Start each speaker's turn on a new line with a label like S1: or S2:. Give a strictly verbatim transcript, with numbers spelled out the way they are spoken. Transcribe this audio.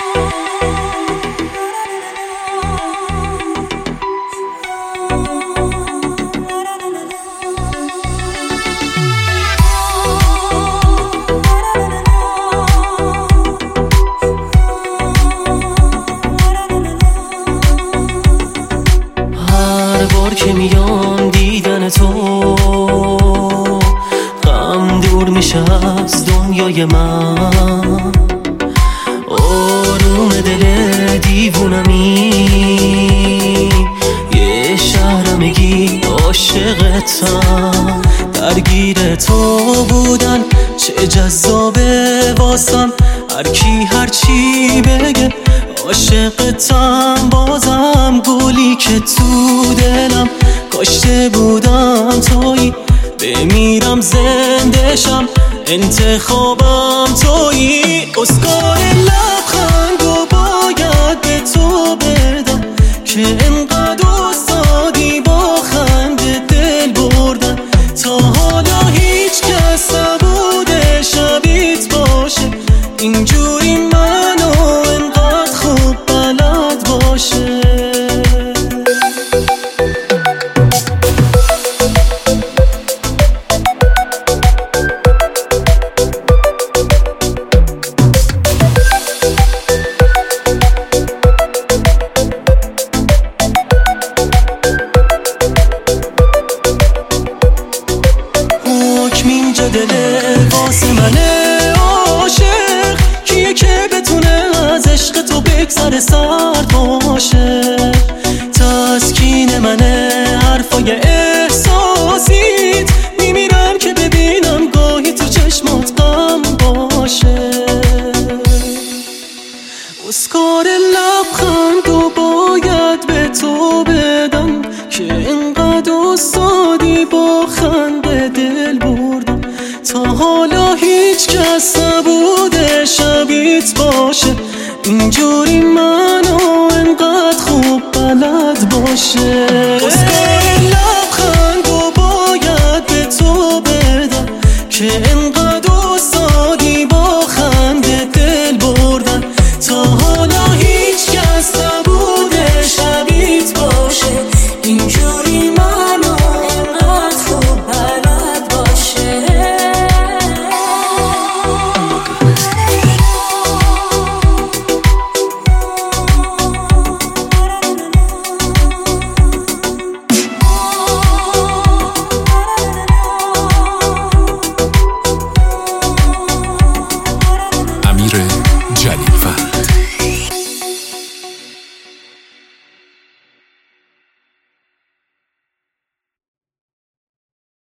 S1: که میام دیدن تو غم دور میشه از دنیای من، آروم دل دیوونمی، یه شهرمگی عاشقتم، درگیر تو بودن چه جذابه واسم، هر کی هر چی بگه عاشقتم، بازم گلی که تو دلم کاشته بودم تویی، بمیرم زنده شم انتخابم تویی، اسکار لبخندو باید به تو بدم که انقدر استادی با خنده دل بردم، تا حالا هیچ کس نبوده شبیت باشه اینجوری منو انقدر خوب بلد باشه. دل واسه منه عاشق کیه که بتونه از عشق تو بگذره سرد باشه، تسکین منه حرفای احساسیت، میمیرم که ببینم گاهی تو چشمات غم باشه، اسکار لبخندو باید به تو بدم که انقدر استادی با خنده دل بردم، تا حالا هیچ کس نبوده شبیت باشه اینجوری منو انقدر خوب بلد باشه.